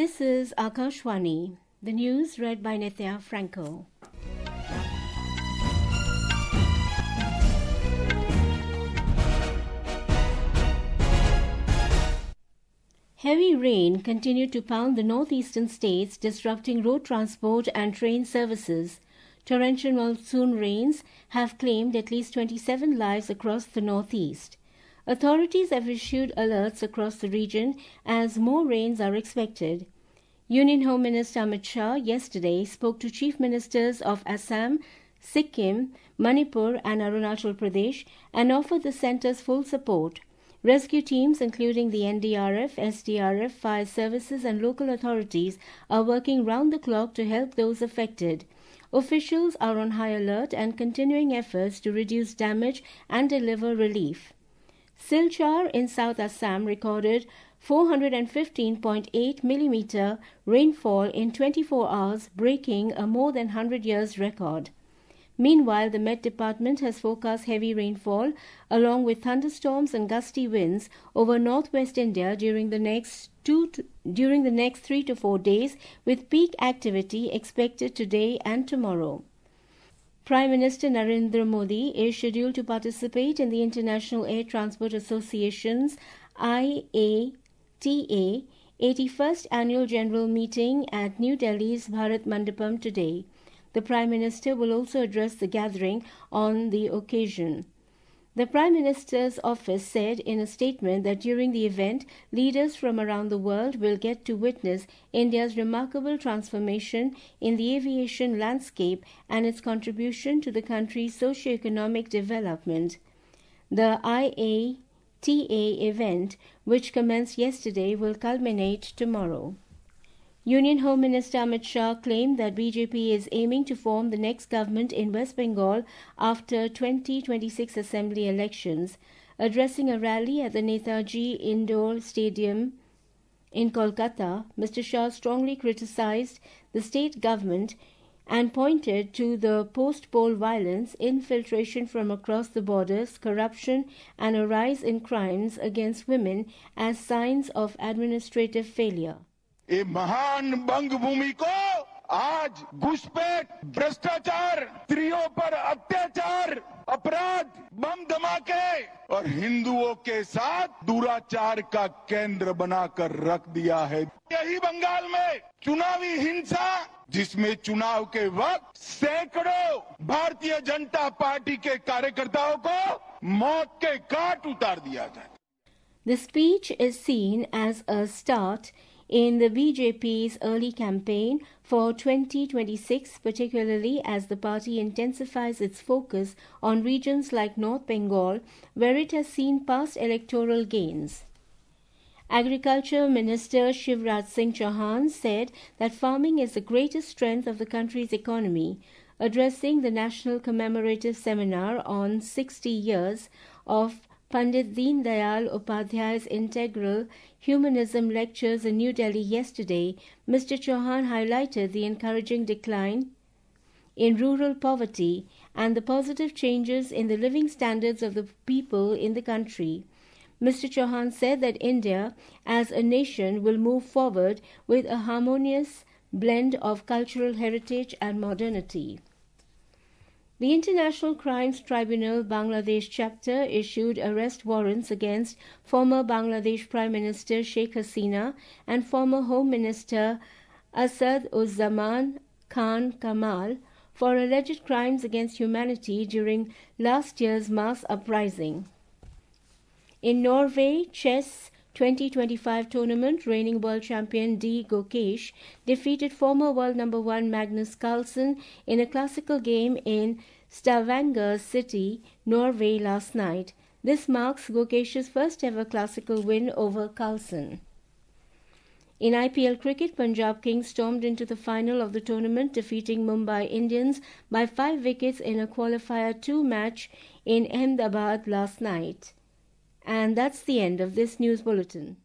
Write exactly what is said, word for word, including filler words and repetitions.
This is Akashwani, the news read by Nithya Franco. Heavy rain continued to pound the northeastern states, disrupting road transport and train services. Torrential monsoon rains have claimed at least twenty-seven lives across the northeast. Authorities have issued alerts across the region as more rains are expected. Union Home Minister Amit Shah yesterday spoke to Chief Ministers of Assam, Sikkim, Manipur and Arunachal Pradesh and offered the centre's full support. Rescue teams, including the N D R F, S D R F, fire services and local authorities, are working round the clock to help those affected. Officials are on high alert and continuing efforts to reduce damage and deliver relief. Silchar in South Assam recorded four hundred fifteen point eight millimeter rainfall in twenty-four hours, breaking a more than one hundred years record. Meanwhile, the Met Department has forecast heavy rainfall along with thunderstorms and gusty winds over northwest India during the next two to, during the next three to four days, with peak activity expected today and tomorrow. Prime Minister Narendra Modi is scheduled to participate in the International Air Transport Association's I A T A eighty-first Annual General Meeting at New Delhi's Bharat Mandapam today. The Prime Minister will also address the gathering on the occasion. The Prime Minister's office said in a statement that during the event, leaders from around the world will get to witness India's remarkable transformation in the aviation landscape and its contribution to the country's socio-economic development. The I A T A event, which commenced yesterday, will culminate tomorrow. Union Home Minister Amit Shah claimed that B J P is aiming to form the next government in West Bengal after twenty twenty-six assembly elections. Addressing a rally at the Netaji Indoor Stadium in Kolkata, Mister Shah strongly criticized the state government and pointed to the post-poll violence, infiltration from across the borders, corruption and a rise in crimes against women as signs of administrative failure. ये महान बंग भूमि को आज घुसपैठ, भ्रष्टाचार, स्त्रियों पर अत्याचार, अपराध, बम धमाके और हिंदुओं के साथ दुराचार का केंद्र बनाकर रख दिया है। यही बंगाल में चुनावी हिंसा, जिसमें चुनाव के वक्त सैकड़ों भारतीय जनता पार्टी के कार्यकर्ताओं को मौत के घाट उतार दिया जाए। The speech is seen as a start in the B J P's early campaign for twenty twenty-six, particularly as the party intensifies its focus on regions like North Bengal, where it has seen past electoral gains. Agriculture Minister Shivraj Singh Chauhan said that farming is the greatest strength of the country's economy. Addressing the National Commemorative Seminar on sixty years of Pandit Deen Dayal Upadhyay's Integral Humanism lectures in New Delhi yesterday, Mister Chauhan highlighted the encouraging decline in rural poverty and the positive changes in the living standards of the people in the country. Mister Chauhan said that India as a nation will move forward with a harmonious blend of cultural heritage and modernity. The International Crimes Tribunal Bangladesh chapter issued arrest warrants against former Bangladesh Prime Minister Sheikh Hasina and former Home Minister Asad Uzzaman Khan Kamal for alleged crimes against humanity during last year's mass uprising. In Norway, chess twenty twenty-five tournament, reigning world champion D. Gokesh defeated former world number one Magnus Carlsen in a classical game in Stavanger City, Norway last night. This marks Gokesh's first ever classical win over Carlsen. In I P L cricket, Punjab Kings stormed into the final of the tournament, defeating Mumbai Indians by five wickets in a qualifier two match in Ahmedabad last night. And that's the end of this news bulletin.